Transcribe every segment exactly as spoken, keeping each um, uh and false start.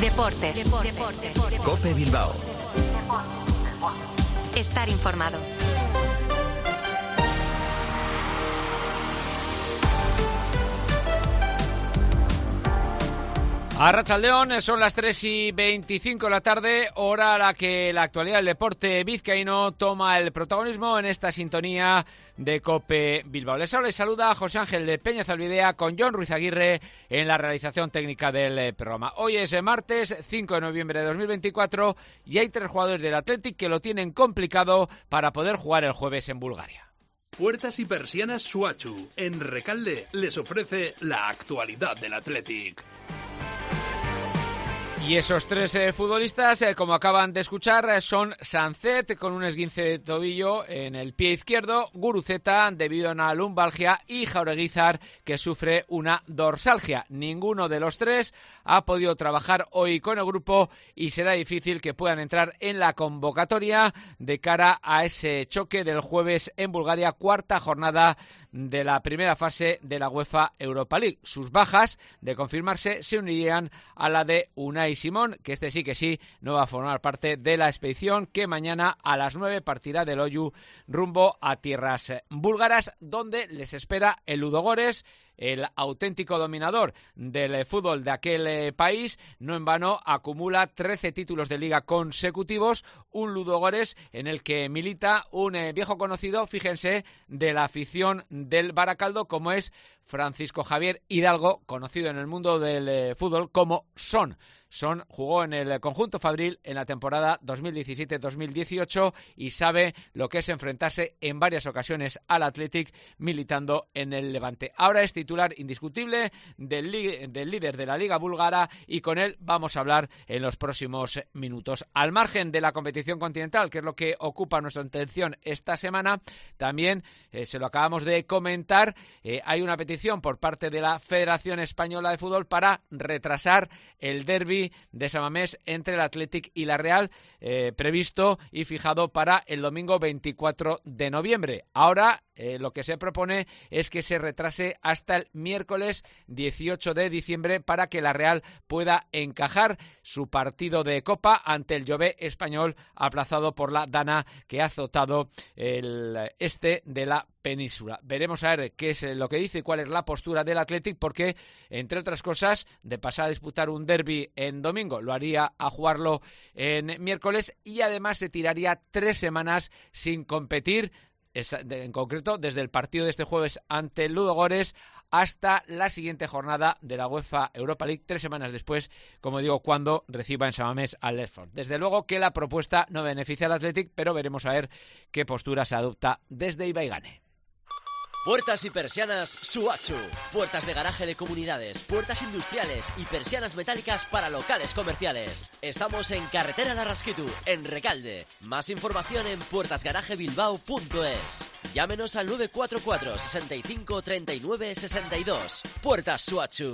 Deportes. Deportes. Deportes. COPE Bilbao. Estar informado. Arratsaldeon, son las tres y veinticinco de la tarde, hora a la que la actualidad del deporte vizcaíno toma el protagonismo en esta sintonía de COPE Bilbao. Les habla y saluda José Ángel de Peña Zalbidea con Jon Ruiz Aguirre en la realización técnica del programa. Hoy es martes cinco de noviembre de dos mil veinticuatro y hay tres jugadores del Athletic que lo tienen complicado para poder jugar el jueves en Bulgaria. Puertas y persianas Suachu, en Recalde, les ofrece la actualidad del Athletic. Y esos tres eh, futbolistas, eh, como acaban de escuchar, eh, son Sancet con un esguince de tobillo en el pie izquierdo, Guruceta debido a una lumbalgia y Jaureguizar que sufre una dorsalgia. Ninguno de los tres ha podido trabajar hoy con el grupo y será difícil que puedan entrar en la convocatoria de cara a ese choque del jueves en Bulgaria, cuarta jornada de la primera fase de la UEFA Europa League. Sus bajas, de confirmarse, se unirían a la de Unai Simón, que este sí que sí no va a formar parte de la expedición que mañana a las nueve partirá del Oyu rumbo a tierras búlgaras, donde les espera el Ludogorets, el auténtico dominador del fútbol de aquel eh, país. No en vano acumula trece títulos de liga consecutivos, un Ludogorets en el que milita un eh, viejo conocido, fíjense, de la afición del Baracaldo, como es Francisco Javier Hidalgo, conocido en el mundo del eh, fútbol como Son. Son jugó en el conjunto Fabril en la temporada dos mil diecisiete dos mil dieciocho y sabe lo que es enfrentarse en varias ocasiones al Athletic militando en el Levante. Ahora es titular indiscutible del, li- del líder de la Liga Búlgara y con él vamos a hablar en los próximos minutos. Al margen de la competición continental, que es lo que ocupa nuestra atención esta semana, también eh, se lo acabamos de comentar, eh, hay una petición por parte de la Federación Española de Fútbol para retrasar el derbi de San Mamés entre el Athletic y la Real, eh, previsto y fijado para el domingo veinticuatro de noviembre. Ahora eh, lo que se propone es que se retrase hasta el miércoles dieciocho de diciembre para que la Real pueda encajar su partido de Copa ante el Jove español, aplazado por la Dana que ha azotado el este de la península. Veremos a ver qué es lo que dice y cuál es la postura del Athletic, porque, entre otras cosas, de pasar a disputar un derbi en domingo, lo haría a jugarlo en miércoles y además se tiraría tres semanas sin competir, en concreto desde el partido de este jueves ante el Ludogorets hasta la siguiente jornada de la UEFA Europa League, tres semanas después, como digo, cuando reciba en San Mamés al Ledford. Desde luego que la propuesta no beneficia al Athletic, pero veremos a ver qué postura se adopta desde Ibaigane. Puertas y persianas Suachu. Puertas de garaje de comunidades, puertas industriales y persianas metálicas para locales comerciales. Estamos en Carretera Larraskitu, en Recalde. Más información en puertas garaje bilbao punto es. Llámenos al nueve cuatro cuatro, sesenta y cinco, treinta y nueve, sesenta y dos. Puertas Suachu.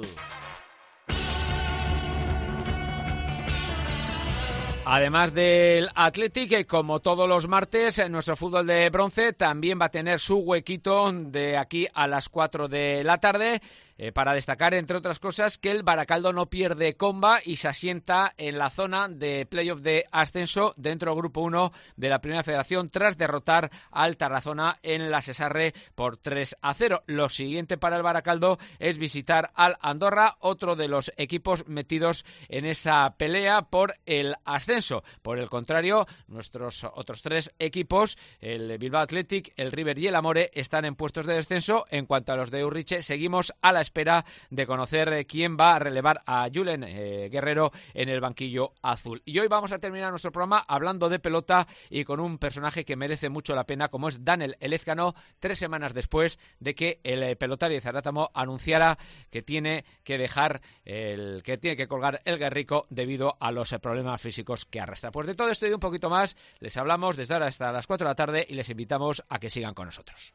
Además del Athletic, como todos los martes, nuestro fútbol de bronce también va a tener su huequito de aquí a las cuatro de la tarde. Eh, para destacar, entre otras cosas, que el Baracaldo no pierde comba y se asienta en la zona de playoff de ascenso dentro del grupo uno de la Primera Federación tras derrotar al Tarazona en la Sesarre por tres a cero. Lo siguiente para el Baracaldo es visitar al Andorra, otro de los equipos metidos en esa pelea por el ascenso. Por el contrario, nuestros otros tres equipos, el Bilbao Athletic, el River y el Amore, están en puestos de descenso. En cuanto a los de Urriche, seguimos a la espera de conocer quién va a relevar a Julen eh, Guerrero en el banquillo azul. Y hoy vamos a terminar nuestro programa hablando de pelota y con un personaje que merece mucho la pena, como es Daniel Elezcano, tres semanas después de que el eh, pelotario de Zarátamo anunciara que tiene que dejar el que tiene que colgar el Guerrico debido a los eh, problemas físicos que arrastra. Pues de todo esto y de un poquito más les hablamos desde ahora hasta las cuatro de la tarde y les invitamos a que sigan con nosotros.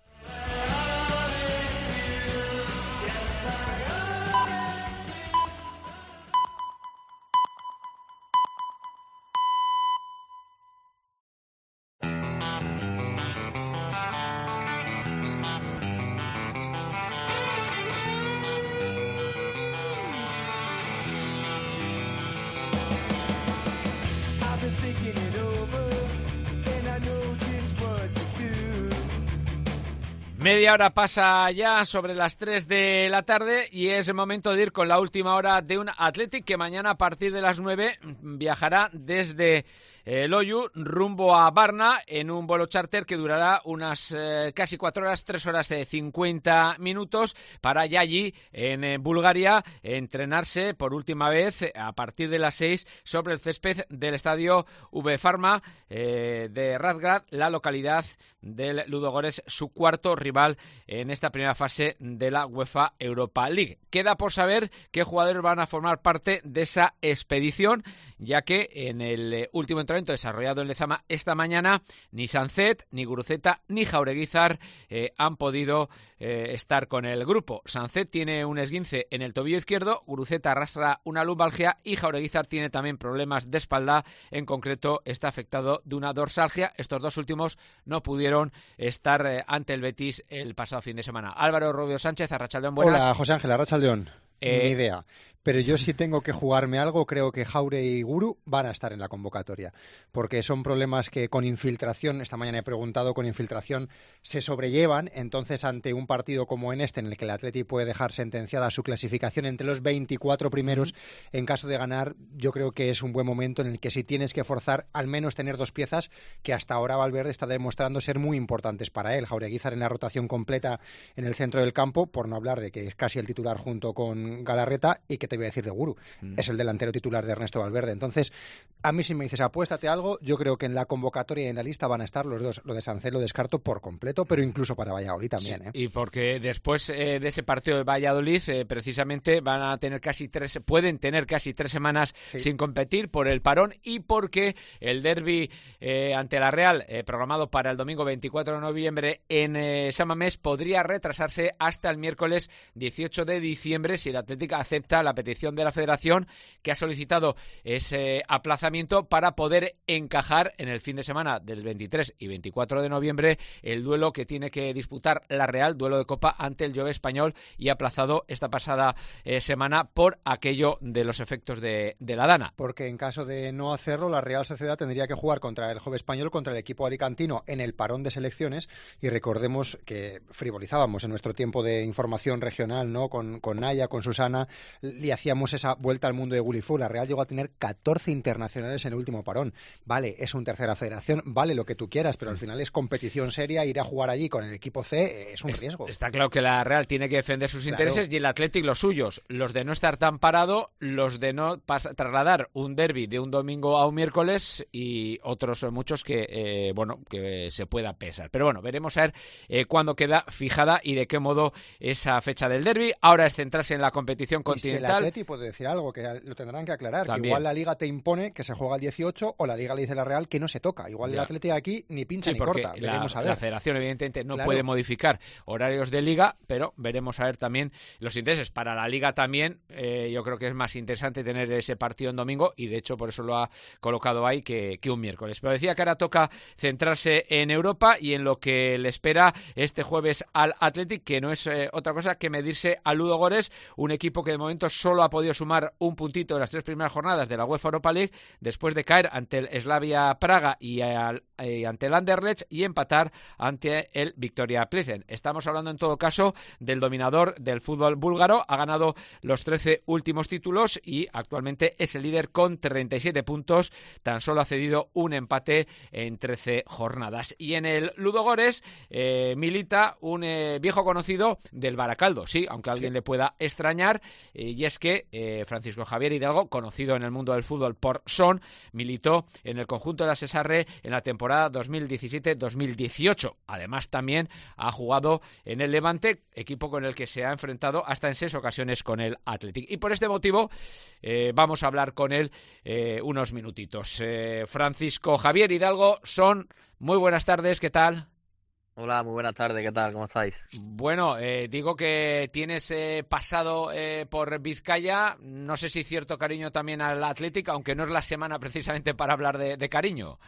Media hora pasa ya sobre las tres de la tarde y es el momento de ir con la última hora de un Athletic que mañana a partir de las nueve viajará desde eh, Loiu rumbo a Varna en un vuelo charter que durará unas eh, casi cuatro horas, tres horas de cincuenta minutos para ya allí en eh, Bulgaria entrenarse por última vez eh, a partir de las seis sobre el césped del estadio V Farma eh, de Razgrad, la localidad del Ludogorets, su cuarto rival en esta primera fase de la UEFA Europa League. Queda por saber qué jugadores van a formar parte de esa expedición, ya que en el último entrenamiento desarrollado en Lezama esta mañana, ni Sancet, ni Guruceta, ni Jaureguizar eh, han podido eh, estar con el grupo. Sancet tiene un esguince en el tobillo izquierdo, Guruceta arrastra una lumbalgia y Jaureguizar tiene también problemas de espalda, en concreto está afectado de una dorsalgia. Estos dos últimos no pudieron estar eh, ante el Betis el pasado fin de semana. Álvaro Rubio Sánchez, arratsaldeón, buenas. Hola, José Ángel, arratsaldeón. Eh... Ni idea. Pero yo sí tengo que jugarme algo, creo que Jaure y Guru van a estar en la convocatoria, porque son problemas que con infiltración, esta mañana he preguntado, con infiltración se sobrellevan, entonces ante un partido como en este, en el que el Atleti puede dejar sentenciada su clasificación entre los veinticuatro primeros, en caso de ganar, yo creo que es un buen momento en el que si tienes que forzar, al menos tener dos piezas que hasta ahora Valverde está demostrando ser muy importantes para él. Jaureguizar en la rotación completa en el centro del campo, por no hablar de que es casi el titular junto con Galarreta, y que te voy a decir de Guru, mm. es el delantero titular de Ernesto Valverde. Entonces, a mí si me dices apuéstate algo, yo creo que en la convocatoria y en la lista van a estar los dos. Lo de Sancet lo descarto por completo, pero incluso para Valladolid también. Sí, ¿eh? Y porque después eh, de ese partido de Valladolid, eh, precisamente van a tener casi tres, pueden tener casi tres semanas sí. sin competir por el parón y porque el derbi eh, ante la Real, eh, programado para el domingo veinticuatro de noviembre en eh, San Mamés, podría retrasarse hasta el miércoles dieciocho de diciembre si el Atlético acepta la petición de la Federación, que ha solicitado ese aplazamiento para poder encajar en el fin de semana del veintitrés y veinticuatro de noviembre el duelo que tiene que disputar la Real, duelo de Copa ante el Jove Español, y aplazado esta pasada eh, semana por aquello de los efectos de, de la Dana. Porque en caso de no hacerlo, la Real Sociedad tendría que jugar contra el Jove Español, contra el equipo alicantino en el parón de selecciones, y recordemos que frivolizábamos en nuestro tiempo de información regional, ¿no? Con, con Naya, con Susana, y hacíamos esa vuelta al mundo de Gulifu. La Real llegó a tener catorce internacionales en el último parón. Vale, es un tercera federación, vale lo que tú quieras, pero al final es competición seria. Ir a jugar allí con el equipo C es un es, riesgo. Está claro que la Real tiene que defender sus claro. intereses y el Athletic los suyos. Los de no estar tan parado, los de no pas- trasladar un derbi de un domingo a un miércoles y otros muchos que, eh, bueno, que se pueda pesar. Pero bueno, veremos a ver eh, cuándo queda fijada y de qué modo esa fecha del derbi. Ahora es centrarse en la competición continental. Y si el Atleti puede decir algo, que lo tendrán que aclarar, también. Que igual la Liga te impone que se juega el dieciocho o la Liga le dice a la Real que no se toca. Igual ya. El Atleti aquí ni pincha sí, ni corta. La, veremos a ver. La Federación evidentemente no claro. puede modificar horarios de Liga, pero veremos a ver también los intereses. Para la Liga también eh, yo creo que es más interesante tener ese partido en domingo y de hecho por eso lo ha colocado ahí que, que un miércoles. Pero decía que ahora toca centrarse en Europa y en lo que le espera este jueves al Athletic, que no es eh, otra cosa que medirse al Ludogorets, un equipo que de momento solo ha podido sumar un puntito en las tres primeras jornadas de la UEFA Europa League después de caer ante el Slavia Praga y, al, y ante el Anderlecht y empatar ante el Victoria Plzen. Estamos hablando en todo caso del dominador del fútbol búlgaro, ha ganado los trece últimos títulos y actualmente es el líder con treinta y siete puntos, tan solo ha cedido un empate en trece jornadas. Y en el Ludogorets eh, milita un eh, viejo conocido del Baracaldo, sí, aunque a alguien sí. le pueda extrañar, eh, y es que eh, Francisco Javier Hidalgo, conocido en el mundo del fútbol por Son, militó en el conjunto de la Sesarre en la temporada dos mil diecisiete dos mil dieciocho. Además, también ha jugado en el Levante, equipo con el que se ha enfrentado hasta en seis ocasiones con el Athletic. Y por este motivo eh, vamos a hablar con él eh, unos minutitos. Eh, Francisco Javier Hidalgo, Son, muy buenas tardes, ¿qué tal? Hola, muy buenas tardes, ¿qué tal? ¿Cómo estáis? Bueno, eh, digo que tienes eh, pasado eh, por Vizcaya, no sé si cierto cariño también al Athletic, aunque no es la semana precisamente para hablar de, de cariño.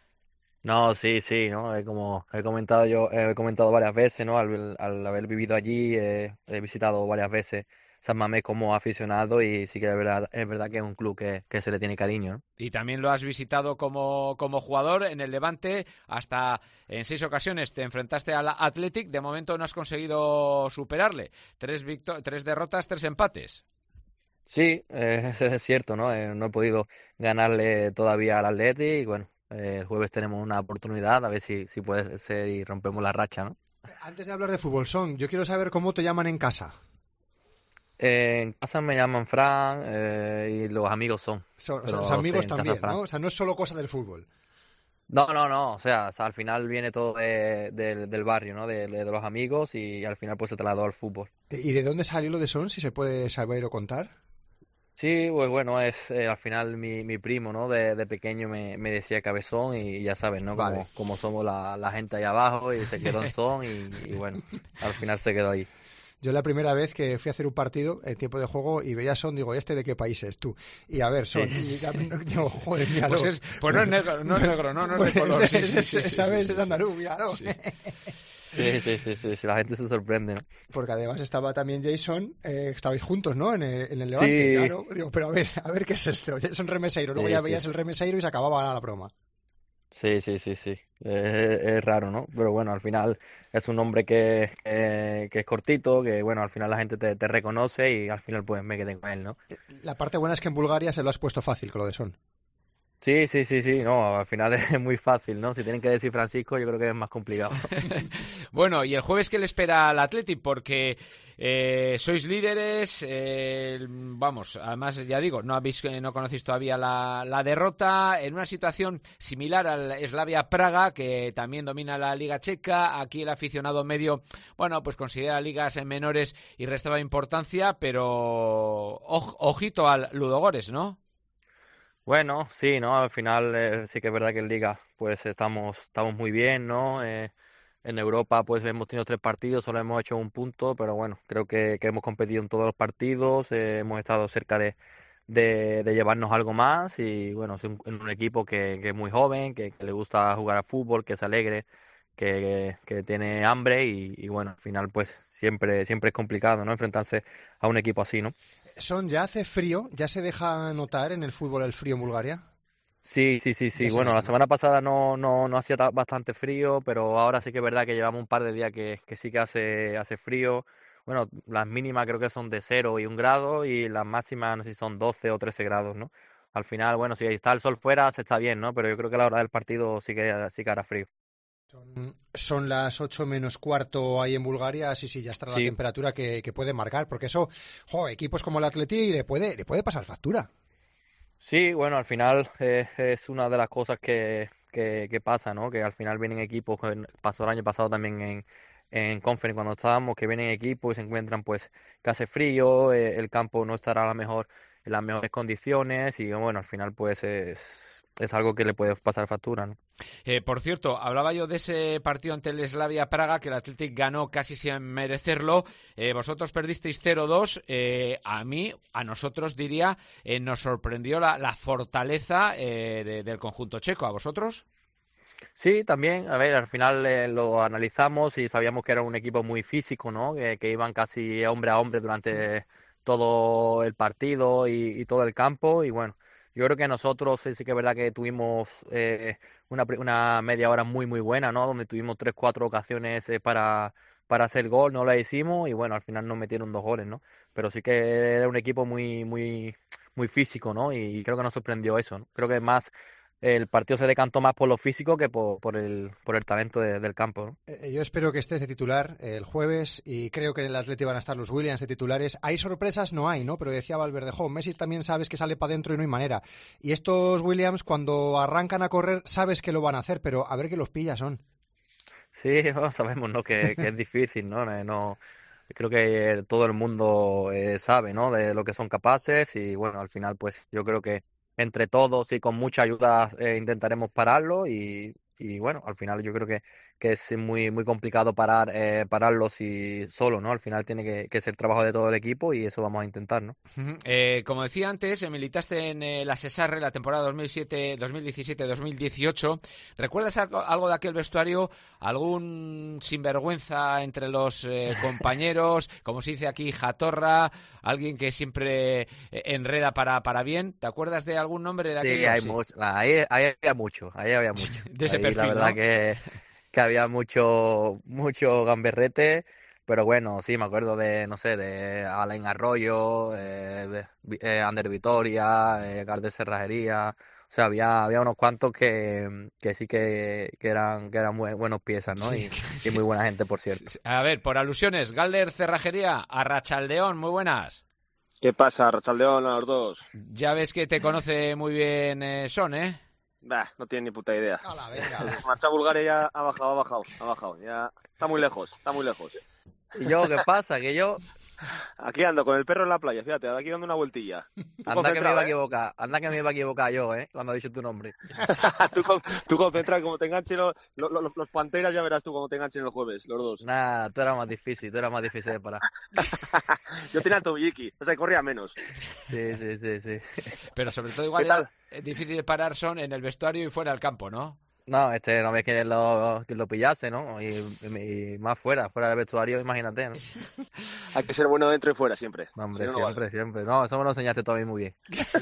No, sí, sí, ¿no? Eh, como he comentado yo, he comentado varias veces, ¿no? Al, al haber vivido allí, eh, he visitado varias veces San Mamés como aficionado y sí que es verdad, es verdad que es un club que, que se le tiene cariño, ¿no? Y también lo has visitado como, como jugador en el Levante, hasta en seis ocasiones te enfrentaste al Athletic, de momento no has conseguido superarle, tres, victo- tres derrotas, tres empates. Sí, eh, eso es cierto, ¿no? Eh, no he podido ganarle todavía al Atleti y bueno, eh, el jueves tenemos una oportunidad, a ver si, si puede ser y rompemos la racha, ¿no? Antes de hablar de fútbol, Son, yo quiero saber cómo te llaman en casa. Eh, en casa me llaman Fran eh, y los amigos son, Son, o sea, los pero sí, amigos en casa también, Fran. ¿no? O sea, no es solo cosa del fútbol. No, no, no, o sea, o sea, al final viene todo de- del del barrio, ¿no? De, de los amigos y al final pues se trasladó al fútbol. ¿Y de dónde salió lo de Son, si se puede saber o contar? Sí, pues bueno, es eh, al final mi, mi primo, ¿no? De, de pequeño me, me decía Cabezón y ya sabes, ¿no? Vale. Como, como somos la, la gente ahí abajo y se quedó en Son y, y bueno, al final se quedó ahí. Yo la primera vez que fui a hacer un partido en tiempo de juego y veía Son, digo, ¿este de qué país es tú? Y a ver, Son, Sí. y ya- yo, joder, míralo. Pues, es, pues no es negro, no es negro, no, no es de color. Sí, sí, sí, sí, ¿Sabes? sí, Es sí, andaluz, míralo. sí. Sí, sí, sí, sí, sí, la gente se sorprende, ¿no? Porque además estaba también Jason, eh, estabais juntos, ¿no? En el, en el Levante, Sí. claro. Digo, pero a ver, a ver qué es esto. Jason Remeseiro, luego Sí, ya sí. veías el Remeseiro y se acababa la broma. Sí, sí, sí, sí. Es, es raro, ¿no? Pero bueno, al final es un hombre que, que, que es cortito, que bueno, al final la gente te, te reconoce y al final pues me quedé con él, ¿no? La parte buena es que en Bulgaria se lo has puesto fácil con lo de Son. Sí, sí, sí, sí, no, al final es muy fácil, ¿no? Si tienen que decir Francisco, yo creo que es más complicado. Bueno, y el jueves, ¿qué le espera al Athletic? Porque eh, sois líderes, eh, vamos, además ya digo, no habéis, no conocéis todavía la, la derrota, en una situación similar al Slavia Praga, que también domina la Liga Checa. Aquí el aficionado medio, bueno, pues considera ligas en menores y restaba importancia, pero oj- ojito al Ludogorets, ¿no? Bueno, sí, ¿no? Al final eh, sí que es verdad que en Liga pues estamos, estamos muy bien, ¿no? Eh, en Europa pues hemos tenido tres partidos, solo hemos hecho un punto, pero bueno, creo que, que hemos competido en todos los partidos, eh, hemos estado cerca de, de, de llevarnos algo más y bueno, es un, en un equipo que, que es muy joven, que, que le gusta jugar a fútbol, que es alegre, que, que tiene hambre y, y bueno, al final pues siempre, siempre es complicado, ¿no? Enfrentarse a un equipo así, ¿no? Son, ¿ya hace frío? ¿Ya se deja notar en el fútbol el frío en Bulgaria? Sí, sí, sí, sí. Ya se Bueno, nota, la ¿no? semana pasada no, no, no hacía ta- bastante frío, pero ahora sí que es verdad que llevamos un par de días que, que sí que hace, hace frío. Bueno, las mínimas creo que son de cero y un grado y las máximas no sé si son doce o trece grados, ¿no? Al final, bueno, si está el sol fuera se está bien, ¿no? Pero yo creo que a la hora del partido sí que, sí que hará frío. Son, son las ocho menos cuarto ahí en Bulgaria, sí, sí, ya está la Sí. temperatura que, que puede marcar, porque eso, jo, equipos como el Atleti le puede, le puede pasar factura. Sí, bueno, al final eh, es una de las cosas que, que, que pasa, ¿no? Que al final vienen equipos, que pasó el año pasado también en, en Conference cuando estábamos, que vienen equipos y se encuentran pues que hace frío, eh, el campo no estará a la mejor, en las mejores condiciones y bueno, al final pues es, es algo que le puede pasar factura, ¿no? Eh, por cierto, hablaba yo de ese partido ante el Slavia Praga, que el Athletic ganó casi sin merecerlo. Eh, vosotros perdisteis cero dos. Eh, a mí, a nosotros diría, eh, nos sorprendió la, la fortaleza eh, de- del conjunto checo. ¿A vosotros? Sí, también, a ver, al final eh, lo analizamos y sabíamos que era un equipo muy físico, ¿no? Que, que iban casi hombre a hombre durante todo el partido y, y todo el campo y bueno, yo creo que nosotros sí, sí que es verdad que tuvimos eh, una, pri- una media hora muy muy buena, ¿no? Donde tuvimos tres, cuatro ocasiones eh, para, para hacer gol, no la hicimos y bueno, al final nos metieron dos goles, ¿no? Pero sí que era un equipo muy muy muy físico, ¿no? Y creo que nos sorprendió eso, ¿no? Creo que más el partido se decantó más por lo físico que por, por el, por el talento de- del campo, ¿no? Eh, yo espero que estés de titular eh, el jueves y creo que en el Atleti van a estar los Williams de titulares. Hay sorpresas, no hay, ¿no? Pero decía Valverde, jo, Messi también sabes que sale para adentro y no hay manera. Y estos Williams, cuando arrancan a correr, sabes que lo van a hacer, pero a ver que los pillas son. Sí, bueno, sabemos, ¿no? Que, que es difícil, ¿no? Eh, no creo que todo el mundo eh, sabe, ¿no? De lo que son capaces y bueno, al final, pues yo creo que entre todos y con mucha ayuda eh, intentaremos pararlo y, y bueno, al final yo creo que, que es muy muy complicado parar eh, pararlo si solo, ¿no? Al final tiene que, que ser trabajo de todo el equipo y eso vamos a intentar, ¿no? Uh-huh. Eh, como decía antes, militaste en eh, la Cesarre la temporada dos mil siete, dos mil diecisiete, dos mil dieciocho. ¿Recuerdas algo, algo de aquel vestuario? ¿Algún sinvergüenza entre los eh, compañeros? Como se dice aquí, jatorra, alguien que siempre eh, enreda para, para bien. ¿Te acuerdas de algún nombre de Sí, aquello? hay Sí, mucho, ahí, ahí había mucho, ahí había mucho. de ese Ahí perfil, la verdad ¿no? que, que había mucho, mucho gamberrete, pero bueno, sí, me acuerdo de, no sé, de Alain Arroyo, eh, Vi- eh, Ander Vitoria, eh, Gardel Cerrajería, o sea, había, había unos cuantos que, que sí que, que eran, que eran muy buenos piezas, ¿no? Sí, Y, sí. y muy buena gente, por cierto. A ver, por alusiones, Galder Cerrajería, Arrachaldeón, muy buenas. ¿Qué pasa, Rochaldeón, a los dos? Ya ves que te conoce muy bien eh, Son, ¿eh? Bah, no tienen ni puta idea. Hala, venga. Marcha Bulgaria ya ha bajado, ha bajado, ha bajado. Ya está muy lejos, está muy lejos. ¿Y yo qué pasa? Que yo, Aquí ando con el perro en la playa, fíjate, aquí dando una vueltilla. Tú anda que me iba a concentrado, ¿eh? equivocar, anda que me iba a equivocar yo, ¿eh? Cuando he dicho tu nombre. tú, con- tú concentrado, como te enganchen los, los, los- los panteras, ya verás tú cómo te enganchen el jueves, los dos. Nah, tú eras más difícil, tú eras más difícil de parar. Yo tenía el tobilliki, o sea, que corría menos. Sí, sí, sí, sí. Pero sobre todo igual ¿Qué tal? es difícil de parar Son en el vestuario y fuera del campo, ¿no? No, este no ves que lo, que lo pillase, ¿no? Y, y- y más fuera, fuera del vestuario, imagínate, ¿no? Hay que ser bueno dentro y fuera siempre. No, hombre, Si no, no siempre, siempre. No, eso me lo enseñaste todavía muy bien.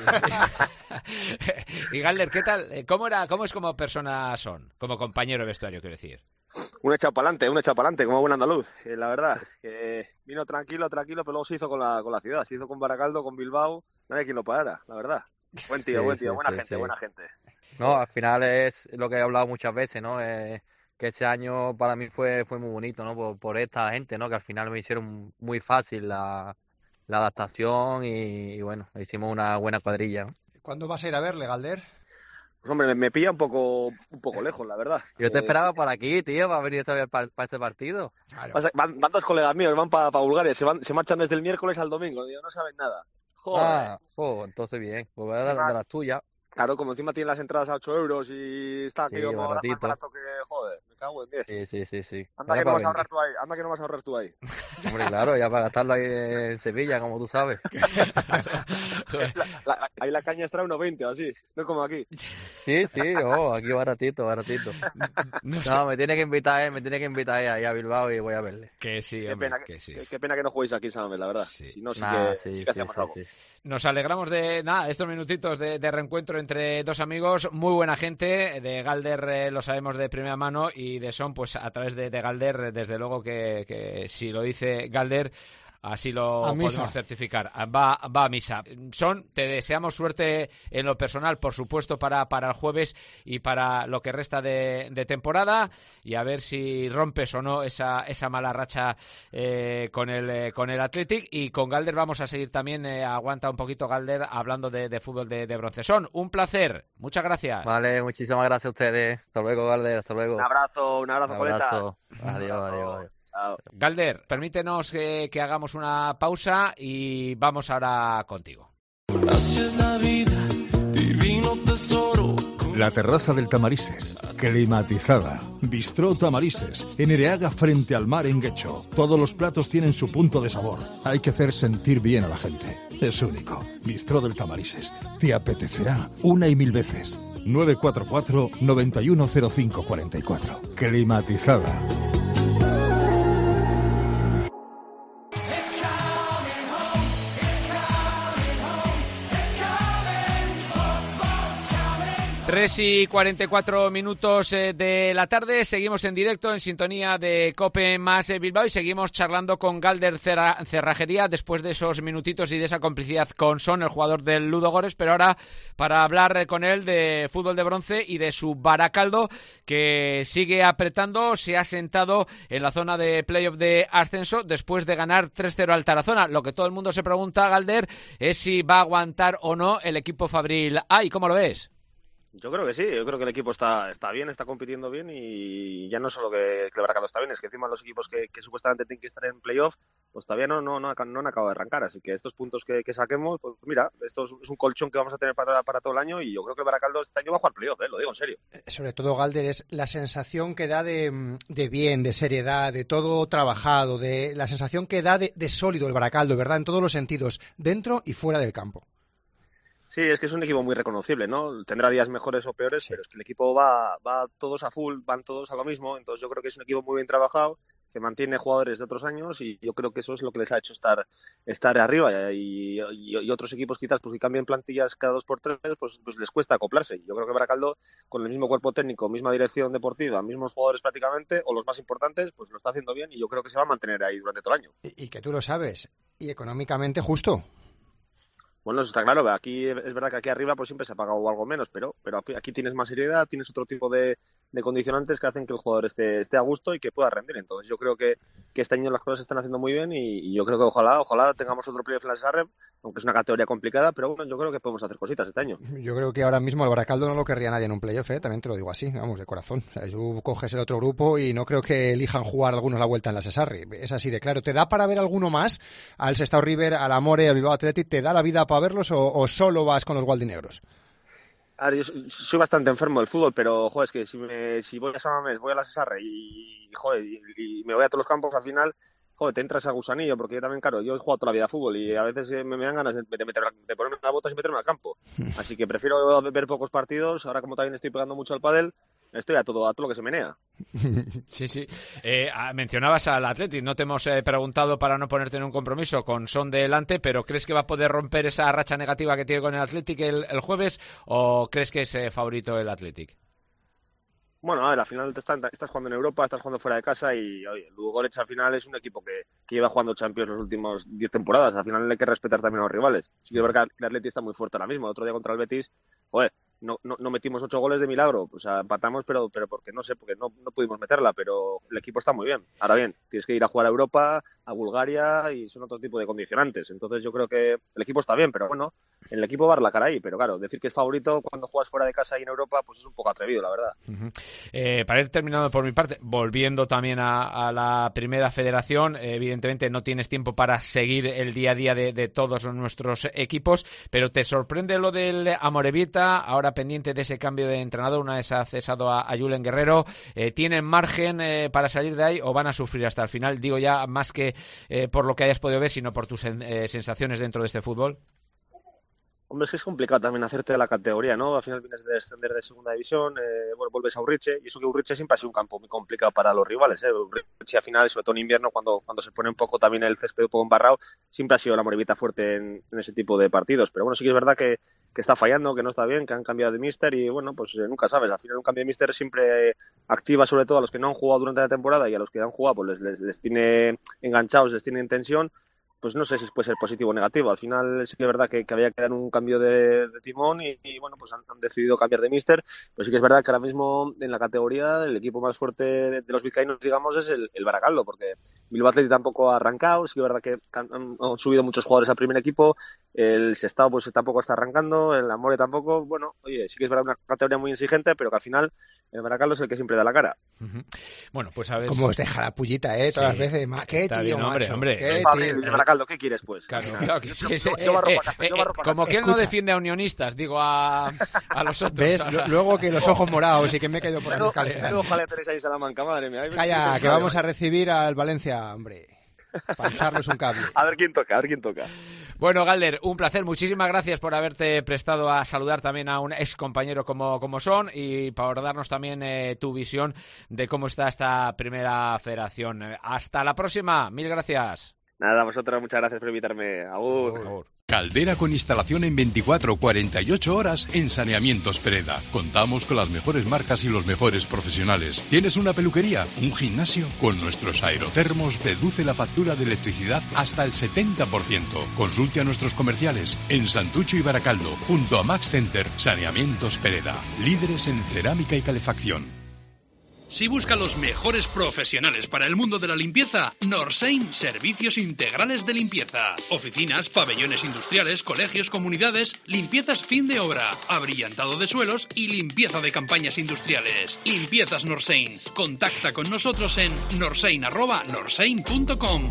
Y Galder, ¿qué tal? Eh, ¿Cómo era, cómo es como persona Son? Como compañero de vestuario, quiero decir. Un echado para adelante, un echado para adelante, como buen andaluz, eh, la verdad. Que vino tranquilo, tranquilo, pero luego se hizo con la, con la ciudad, se hizo con Baracaldo, con Bilbao, no hay quien lo parara, la verdad. Buen tío, Sí, buen sí, tío, buena sí, gente, sí. buena gente. No, al final es lo que he hablado muchas veces, ¿no? Eh, que ese año para mí fue, fue muy bonito, ¿no? Por, por esta gente, ¿no? Que al final me hicieron muy fácil la, la adaptación y, y bueno, hicimos una buena cuadrilla, ¿no? ¿Cuándo vas a ir a verle, Galder? Pues hombre, me, me pilla un poco, un poco lejos, la verdad. Yo te Eh, esperaba por aquí, tío, para venir a ver para este partido. Claro. pasa- van, van dos colegas míos, van para Bulgaria, se, van, se marchan desde el miércoles al domingo, digo, no saben nada. Joder. Ah, oh, entonces bien, pues voy a dar de las tuyas. Claro, como encima tienen las entradas a ocho euros y está Sí, aquello más barato, más baratito. barato que, joder, me cago en diez. Sí, sí, sí, sí. Anda Vaya que no para vas a ahorrar venir. tú ahí, anda que no vas a ahorrar tú ahí. Hombre, claro, ya para gastarlo ahí en Sevilla, como tú sabes. La- la- ahí la caña estará uno veinte o así, no es como aquí. Sí, sí, oh, aquí baratito, baratito. No sé. No, me tiene que invitar, eh, me tiene que invitar eh, ahí a Bilbao y voy a verle. Que sí, Qué hombre, pena que, que sí. qué- qué pena que no juguéis aquí, San Mamés, la verdad. Sí. Si no, sí Nah, que, sí, sí que sí, hacíamos sí, algo. sí. Nos alegramos de nada, estos minutitos de, de reencuentro entre dos amigos, muy buena gente, de Galder eh, lo sabemos de primera mano y de Son, pues a través de, de Galder, desde luego que, que si lo dice Galder, así lo A misa. podemos certificar. Va, va a misa. Son, te deseamos suerte en lo personal, por supuesto, para, para el jueves y para lo que resta de, de temporada y a ver si rompes o no esa, esa mala racha eh, con el eh, con el Athletic. Y con Galder vamos a seguir también, eh, aguanta un poquito Galder, hablando de, de fútbol de, de bronce. Son, un placer. Muchas gracias. Vale, muchísimas gracias a ustedes. Hasta luego, Galder, hasta luego. Un abrazo, un abrazo, Un Coleta. abrazo. Adiós, adiós, adiós. Chao. Galder, permítenos que, que hagamos una pausa y vamos ahora contigo. La terraza del Tamarises, climatizada. Bistró Tamarises, en Ereaga frente al mar en Guecho. Todos los platos tienen su punto de sabor. Hay que hacer sentir bien a la gente. Es único. Bistró del Tamarises. Te apetecerá una y mil veces. nueve cuatro cuatro, nueve uno cero cinco cuatro cuatro. Climatizada. tres y cuarenta y cuatro minutos eh, de la tarde, seguimos en directo en sintonía de COPE más eh, Bilbao y seguimos charlando con Galder Cerra- Cerrajería después de esos minutitos y de esa complicidad con Son, el jugador del Ludogorets, pero ahora para hablar eh, con él de fútbol de bronce y de su Baracaldo que sigue apretando, se ha sentado en la zona de playoff de ascenso después de ganar tres cero al Tarazona. Lo que todo el mundo se pregunta, Galder, es si va a aguantar o no el equipo Fabril A. ¿Y cómo lo ves? Yo creo que sí, yo creo que el equipo está, está bien, está compitiendo bien y ya no solo que, que el Baracaldo está bien, es que encima los equipos que, que supuestamente tienen que estar en playoff, pues todavía no, no, no, no han acabado de arrancar, así que estos puntos que, que saquemos, pues mira, esto es, es un colchón que vamos a tener para, para todo el año y yo creo que el Baracaldo este año va a jugar playoff, ¿eh? Lo digo en serio. Sobre todo, Galder, es la sensación que da de, de bien, de seriedad, de todo trabajado, de la sensación que da de, de sólido el Baracaldo, ¿verdad? En todos los sentidos, dentro y fuera del campo. Sí, es que es un equipo muy reconocible, ¿no? Tendrá días mejores o peores, sí. Pero es que el equipo va, va todos a full, van todos a lo mismo, entonces yo creo que es un equipo muy bien trabajado, que mantiene jugadores de otros años y yo creo que eso es lo que les ha hecho estar, estar arriba y, y, y otros equipos quizás pues que cambien plantillas cada dos por tres, pues, pues les cuesta acoplarse. Yo creo que Baracaldo, con el mismo cuerpo técnico, misma dirección deportiva, mismos jugadores prácticamente, o los más importantes, pues lo está haciendo bien y yo creo que se va a mantener ahí durante todo el año. Y, y que tú lo sabes, y económicamente justo. Bueno, eso está claro. Aquí es verdad que aquí arriba pues siempre se ha pagado algo menos, pero, pero aquí tienes más seriedad, tienes otro tipo de, de condicionantes que hacen que el jugador esté, esté a gusto y que pueda rendir. Entonces yo creo que, que este año las cosas se están haciendo muy bien y, y yo creo que ojalá ojalá tengamos otro playoff en la Sarreb, aunque es una categoría complicada, pero bueno, yo creo que podemos hacer cositas este año. Yo creo que ahora mismo el Baracaldo no lo querría nadie en un playoff, ¿eh? También te lo digo así, vamos, de corazón. O sea, tú coges el otro grupo y no creo que elijan jugar algunos la vuelta en la Sarreb. Es así de claro. ¿Te da para ver alguno más? Al Sestao River, al Amore, al Bilbao Athletic, ¿te da la vida para verlos o, o solo vas con los gualdinegros? A ver, yo soy bastante enfermo del fútbol, pero joder, es que si, me, si voy a Samamés, voy a la Cesarre y, joder, y, y me voy a todos los campos, al final, joder, te entras a gusanillo, porque yo también, claro, yo he jugado toda la vida a fútbol y a veces me, me dan ganas de, de, meter, de ponerme las botas y meterme al campo. Así que prefiero ver pocos partidos. Ahora, como también estoy pegando mucho al pádel, estoy a todo, a todo lo que se menea. Sí, sí. Eh, mencionabas al Athletic, no te hemos eh, preguntado para no ponerte en un compromiso con Son delante, pero ¿crees que va a poder romper esa racha negativa que tiene con el Athletic el, el jueves o crees que es eh, favorito el Athletic? Bueno, a ver, al final te estás, estás jugando en Europa, estás jugando fuera de casa y oye, el Ludogorets al final es un equipo que, que lleva jugando Champions los últimos diez temporadas. Al final hay que respetar también a los rivales. Sí que es verdad que el Athletic está muy fuerte ahora mismo. El otro día contra el Betis, joder, no, no, no metimos ocho goles de milagro. O sea, empatamos, pero, pero porque no sé, porque no, no pudimos meterla, pero el equipo está muy bien. Ahora bien, tienes que ir a jugar a Europa, a Bulgaria y son otro tipo de condicionantes. Entonces yo creo que el equipo está bien, pero bueno, el equipo va a dar la cara ahí. Pero claro, decir que es favorito cuando juegas fuera de casa y en Europa, pues es un poco atrevido, la verdad. Uh-huh. Eh, para ir terminando por mi parte, volviendo también a, a la primera federación, eh, evidentemente no tienes tiempo para seguir el día a día de, de todos nuestros equipos, pero ¿te sorprende lo del Amorebieta, ahora pendiente de ese cambio de entrenador, una vez ha cesado a, a Julen Guerrero? Eh, ¿Tienen margen eh, para salir de ahí o van a sufrir hasta el final? Digo ya más que eh, por lo que hayas podido ver, sino por tus eh, sensaciones dentro de este fútbol. Hombre, es que es complicado también hacerte de la categoría, ¿no? Al final vienes de descender de segunda división, eh, bueno, vuelves a Urriche, y eso que Urriche siempre ha sido un campo muy complicado para los rivales, ¿eh? Urriche al final, sobre todo en invierno, cuando, cuando se pone un poco también el césped un poco embarrado, siempre ha sido la Amorebieta fuerte en, en ese tipo de partidos. Pero bueno, sí que es verdad que, que está fallando, que no está bien, que han cambiado de míster y bueno, pues eh, nunca sabes. Al final un cambio de míster siempre activa sobre todo a los que no han jugado durante la temporada y a los que han jugado pues les, les, les tiene enganchados, les tiene en tensión. Pues no sé si puede ser positivo o negativo. Al final sí que es verdad que, que había que dar un cambio de, de timón y, y bueno, pues han, han decidido cambiar de míster. Pero sí que es verdad que ahora mismo en la categoría el equipo más fuerte de, de los vizcaínos, digamos, es el, el Baracaldo, porque Bilbao Athletic tampoco ha arrancado. Sí que es verdad que han, han subido muchos jugadores al primer equipo. El Sestao pues tampoco está arrancando, el Amore tampoco. Bueno, oye, sí que es verdad una categoría muy exigente, pero que al final el Baracaldo es el que siempre da la cara. Uh-huh. Bueno, pues a ver. Como os deja la pullita, ¿eh? Todas sí, las veces. Ma, ¿Qué, tío, bien, hombre, macho? hombre. ¿Qué, Padre, el Baracaldo, ¿qué quieres, pues? Claro, claro que sí. Yo, yo barro para casa, eh, yo barro para como casa. que él no Escucha. defiende a unionistas, digo a, a los otros. ¿Ves? A- Lu- Luego que los ojos morados y que me he caído por las Pero, escaleras. pero ojalá tenéis ahí Salamanca, madre mía. Calla, que vamos a recibir al Valencia, hombre. Para echarles un cable. A ver quién toca, a ver quién toca. Bueno, Galder, un placer. Muchísimas gracias por haberte prestado a saludar también a un ex compañero como, como Son y por darnos también eh, tu visión de cómo está esta primera federación. Eh, Hasta la próxima. Mil gracias. Nada, vosotros, muchas gracias por invitarme. Agur. Agur. Caldera con instalación en veinticuatro a cuarenta y ocho horas en Saneamientos Pereda. Contamos con las mejores marcas y los mejores profesionales. ¿Tienes una peluquería? ¿Un gimnasio? Con nuestros aerotermos reduce la factura de electricidad hasta el setenta por ciento. Consulte a nuestros comerciales en Santucho y Baracaldo, junto a Max Center. Saneamientos Pereda, líderes en cerámica y calefacción. Si busca los mejores profesionales para el mundo de la limpieza, Norsein Servicios Integrales de Limpieza. Oficinas, pabellones industriales, colegios, comunidades, limpiezas fin de obra, abrillantado de suelos y limpieza de campañas industriales. Limpiezas Norsein. Contacta con nosotros en norsein arroba norsein punto com.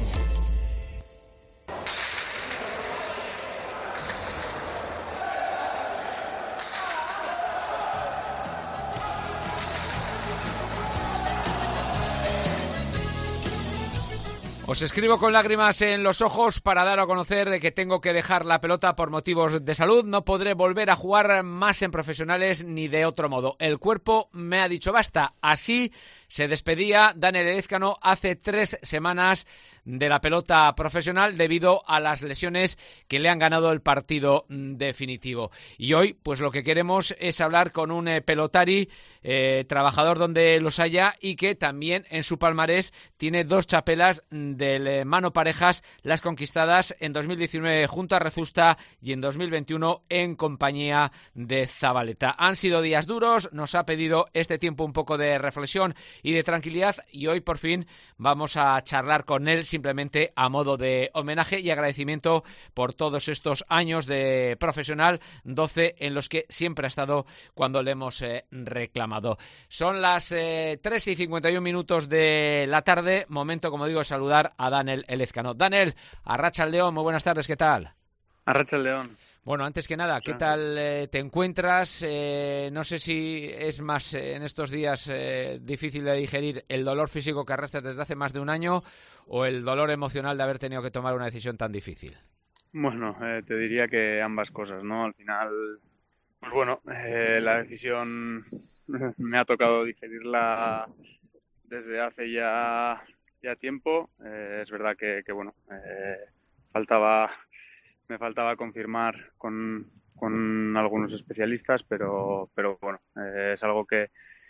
Os escribo con lágrimas en los ojos para dar a conocer que tengo que dejar la pelota por motivos de salud. No podré volver a jugar más en profesionales ni de otro modo. El cuerpo me ha dicho basta. Así se despedía Daniel Elezcano hace tres semanas de la pelota profesional debido a las lesiones que le han ganado el partido definitivo. Y hoy, pues lo que queremos es hablar con un eh, pelotari, eh, trabajador donde los haya y que también en su palmarés tiene dos chapelas del eh, mano parejas, las conquistadas en dos mil diecinueve junto a Rezusta y en dos mil veintiuno en compañía de Zabaleta. Han sido días duros, nos ha pedido este tiempo un poco de reflexión y de tranquilidad y hoy por fin vamos a charlar con él simplemente a modo de homenaje y agradecimiento por todos estos años de profesional, doce en los que siempre ha estado cuando le hemos eh, reclamado. Son las eh, tres y cincuenta y un minutos de la tarde, momento, como digo, de saludar a Daniel Elezcano. Daniel, Arratsaldeon, muy buenas tardes, ¿qué tal? Arratsaldeon. Bueno, antes que nada, ¿qué tal eh, te encuentras? Eh, no sé si es más eh, en estos días eh, difícil de digerir el dolor físico que arrastras desde hace más de un año o el dolor emocional de haber tenido que tomar una decisión tan difícil. Bueno, eh, te diría que ambas cosas, ¿no? Al final, pues bueno, eh, la decisión me ha tocado digerirla desde hace ya, ya tiempo. Eh, es verdad que, que bueno, eh, faltaba... Me faltaba confirmar con, con algunos especialistas, pero, pero bueno, eh, es algo que,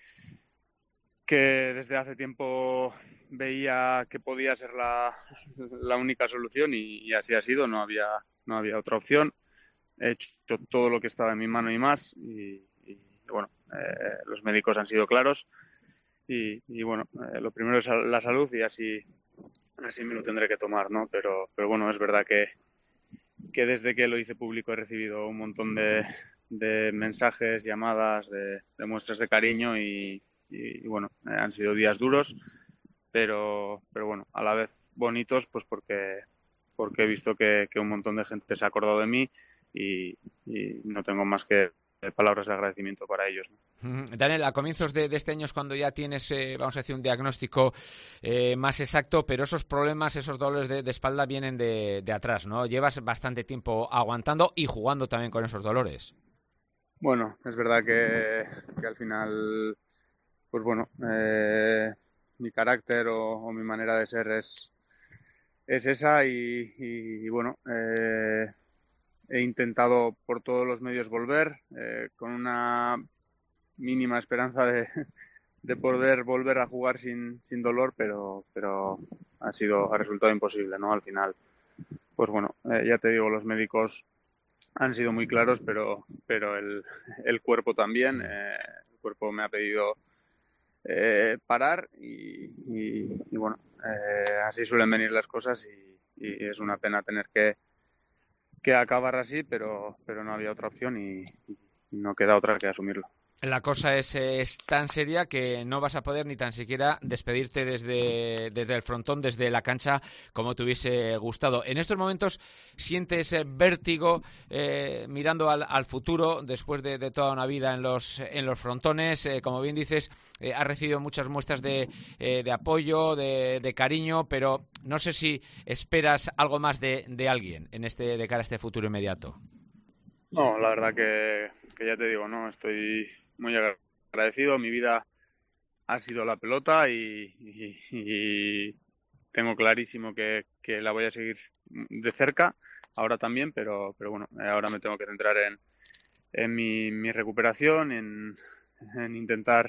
que desde hace tiempo veía que podía ser la, la única solución y, y así ha sido, no había, no había otra opción. He hecho todo lo que estaba en mi mano y más y, y bueno, eh, los médicos han sido claros y, y bueno, eh, lo primero es la salud y así, así me lo tendré que tomar, ¿no? Pero, pero bueno, es verdad que que desde que lo hice público he recibido un montón de, de mensajes, llamadas, de, de muestras de cariño y, y, y bueno, eh, han sido días duros, pero, pero bueno, a la vez bonitos, pues porque, porque he visto que, que un montón de gente se ha acordado de mí y, y no tengo más que palabras de agradecimiento para ellos, ¿no? Daniel, a comienzos de, de este año es cuando ya tienes, eh, vamos a decir, un diagnóstico eh, más exacto, pero esos problemas, esos dolores de, de espalda vienen de, de atrás, ¿no? Llevas bastante tiempo aguantando y jugando también con esos dolores. Bueno, es verdad que, que al final, pues bueno, eh, mi carácter o, o mi manera de ser es, es esa y, y, y bueno, eh, he intentado por todos los medios volver, eh, con una mínima esperanza de, de poder volver a jugar sin, sin dolor, pero, pero ha sido, ha resultado imposible, ¿no? Al final, pues bueno, eh, ya te digo, los médicos han sido muy claros, pero, pero el, el cuerpo también. Eh, el cuerpo me ha pedido eh, parar y, y, y bueno, eh, así suelen venir las cosas y, y es una pena tener que que acabar así, pero, pero no había otra opción y, y no queda otra que asumirlo. La cosa es, es tan seria que no vas a poder ni tan siquiera despedirte desde, desde el frontón, desde la cancha, como te hubiese gustado. En estos momentos sientes vértigo eh, mirando al, al futuro después de, de toda una vida en los, en los frontones. Eh, como bien dices, eh, has recibido muchas muestras de, eh, de apoyo, de, de cariño, pero no sé si esperas algo más de, de alguien en este, de cara a este futuro inmediato. No, la verdad que, que ya te digo, no, estoy muy agradecido. Mi vida ha sido la pelota y, y, y tengo clarísimo que, que la voy a seguir de cerca, ahora también, pero, pero bueno, ahora me tengo que centrar en, en mi, mi recuperación, en, en intentar,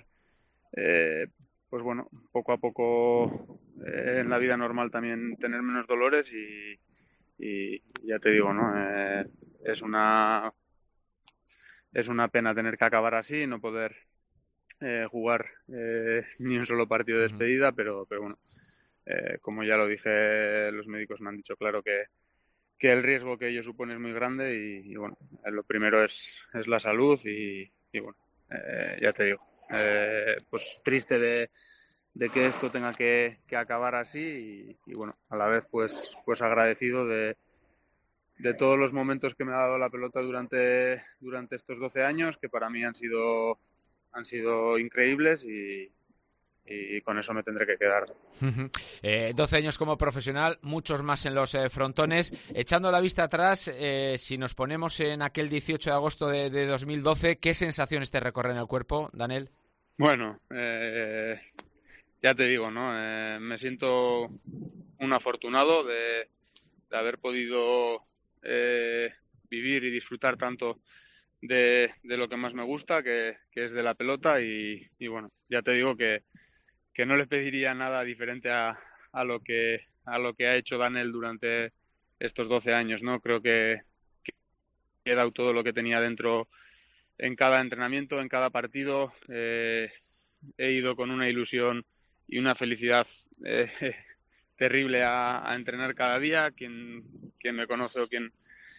eh, pues bueno, poco a poco eh, en la vida normal también tener menos dolores y, y ya te digo, ¿no? Eh, es una es una pena tener que acabar así, no poder eh, jugar eh, ni un solo partido de despedida, pero, pero bueno, eh, como ya lo dije, los médicos me han dicho claro que, que el riesgo que ello supone es muy grande y, y bueno, eh, lo primero es, es la salud y, y bueno, eh, ya te digo, eh, pues triste de, de que esto tenga que, que acabar así y, y bueno, a la vez pues, pues agradecido de, de todos los momentos que me ha dado la pelota durante, durante estos doce años, que para mí han sido, han sido increíbles y, y con eso me tendré que quedar. eh, doce años como profesional, muchos más en los eh, frontones. Echando la vista atrás, eh, si nos ponemos en aquel dieciocho de agosto de, de dos mil doce, ¿qué sensaciones te recorren el cuerpo, Daniel? Bueno, eh, ya te digo, ¿no? Eh, me siento un afortunado de, de haber podido eh, vivir y disfrutar tanto de, de lo que más me gusta, que, que es de la pelota y, y bueno, ya te digo que que no le pediría nada diferente a, a lo que a lo que ha hecho Daniel durante estos doce años, ¿no? Creo que, que he dado todo lo que tenía dentro en cada entrenamiento, en cada partido. Eh, he ido con una ilusión y una felicidad eh, terrible a, a entrenar cada día. Quien, quien me conoce o quien,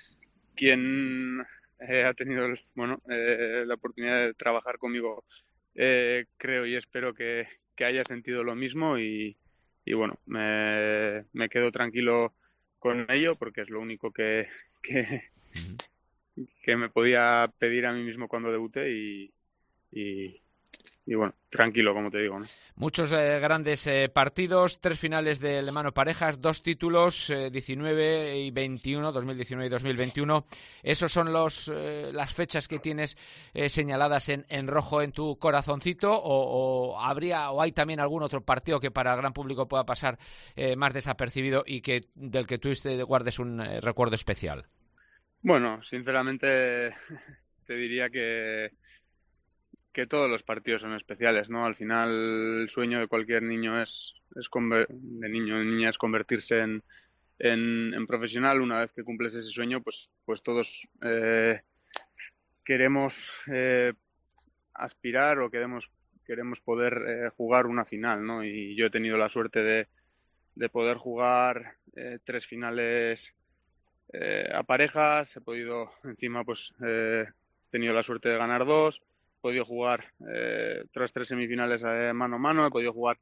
quien eh, ha tenido el, bueno, eh, la oportunidad de trabajar conmigo, eh, creo y espero que que haya sentido lo mismo y, y bueno, me, me quedo tranquilo con ello porque es lo único que, que, que me podía pedir a mí mismo cuando debuté y, y, y bueno, tranquilo, como te digo, ¿no? Muchos eh, grandes eh, partidos, tres finales de Le Mans Parejas, dos títulos, eh, diecinueve y veintiuno, dos mil diecinueve y dos mil veintiuno. ¿Esos son los eh, las fechas que tienes eh, señaladas en, en rojo en tu corazoncito? O, ¿O habría o hay también algún otro partido que para el gran público pueda pasar eh, más desapercibido y que del que tú guardes un eh, recuerdo especial? Bueno, sinceramente te diría que que todos los partidos son especiales, ¿no? Al final el sueño de cualquier niño es, es conver- de niño de niña es convertirse en, en, en profesional. Una vez que cumples ese sueño, pues, pues todos eh, queremos eh, aspirar o queremos, queremos poder eh, jugar una final, ¿no? Y yo he tenido la suerte de, de poder jugar eh, tres finales eh, a parejas. He podido, encima, pues eh, he tenido la suerte de ganar dos. He podido jugar eh, tras tres semifinales eh, mano a mano, he podido jugar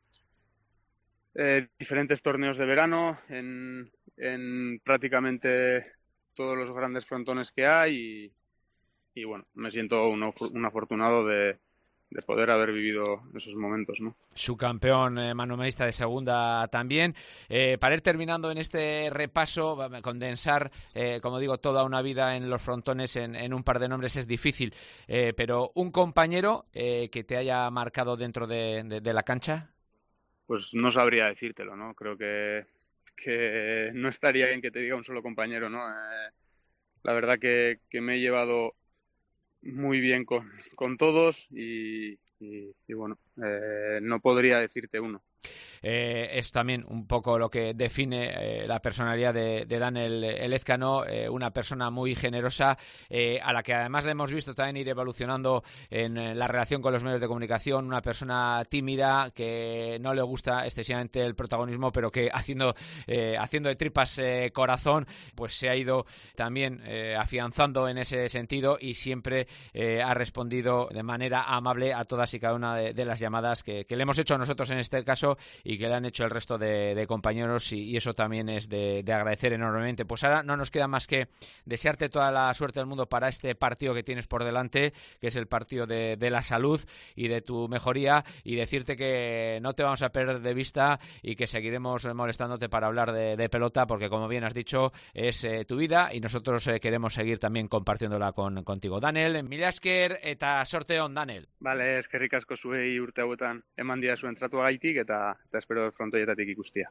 eh, diferentes torneos de verano en, en prácticamente todos los grandes frontones que hay y, y bueno, me siento un, un afortunado de, de poder haber vivido esos momentos, ¿no? Subcampeón eh, manomanista de segunda también. Eh, para ir terminando en este repaso, condensar, eh, como digo, toda una vida en los frontones en, en un par de nombres es difícil, eh, pero un compañero eh, que te haya marcado dentro de, de, de la cancha. Pues no sabría decírtelo, ¿no? Creo que, que no estaría bien que te diga un solo compañero, ¿no? Eh, la verdad que, que me he llevado muy bien con, con todos y, y, y bueno, eh, no podría decirte uno. Eh, es también un poco lo que define eh, la personalidad de, de Daniel Elezcano, eh, una persona muy generosa, eh, a la que además le hemos visto también ir evolucionando en, en la relación con los medios de comunicación, una persona tímida que no le gusta excesivamente el protagonismo, pero que haciendo, eh, haciendo de tripas eh, corazón, pues se ha ido también eh, afianzando en ese sentido y siempre eh, ha respondido de manera amable a todas y cada una de, de las llamadas que, que le hemos hecho nosotros en este caso y que le han hecho el resto de, de compañeros y, y eso también es de, de agradecer enormemente. Pues ahora no nos queda más que desearte toda la suerte del mundo para este partido que tienes por delante, que es el partido de, de la salud y de tu mejoría, y decirte que no te vamos a perder de vista y que seguiremos molestándote para hablar de, de pelota, porque como bien has dicho es eh, tu vida y nosotros eh, queremos seguir también compartiéndola con, contigo. Daniel, mila esker eta sorte on, Daniel. Vale, eskerrik asko zuei urte hauetan eman didazuen tratuagaitik eta eta espero frontoietatik ikustea.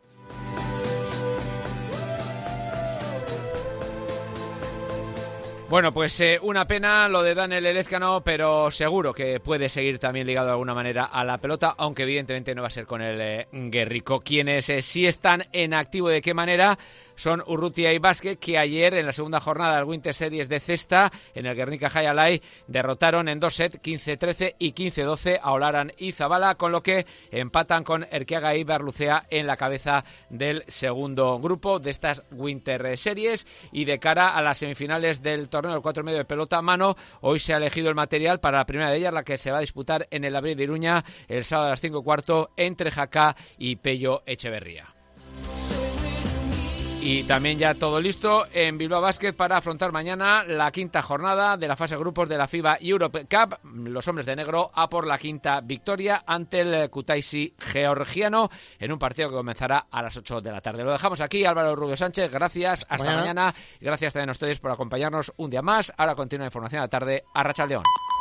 Bueno, pues eh, una pena lo de Daniel Elezcano, pero seguro que puede seguir también ligado de alguna manera a la pelota, aunque evidentemente no va a ser con el eh, Guerrico. Quienes eh, sí están en activo, ¿de qué manera? Son Urrutia y Vázquez, que ayer en la segunda jornada del Winter Series de cesta en el Guernica Jai Alai derrotaron en dos sets quince trece y quince doce a Olaran y Zabala, con lo que empatan con Erquiaga y Berlucea en la cabeza del segundo grupo de estas Winter Series. Y de cara a las semifinales del torneo del cuatro y medio de pelota a mano, hoy se ha elegido el material para la primera de ellas, la que se va a disputar en el Abril de Iruña el sábado a las cinco y cuarto entre Jaca y Pello Echeverría. Y también ya todo listo en Bilbao Basket para afrontar mañana la quinta jornada de la fase de grupos de la FIBA Europe Cup. Los hombres de negro a por la quinta victoria ante el Kutaisi georgiano en un partido que comenzará a las ocho de la tarde. Lo dejamos aquí. Álvaro Rubio Sánchez, gracias. Hasta mañana. mañana. Y gracias también a ustedes por acompañarnos un día más. Ahora continúa la información de la tarde. Arratsaldeon.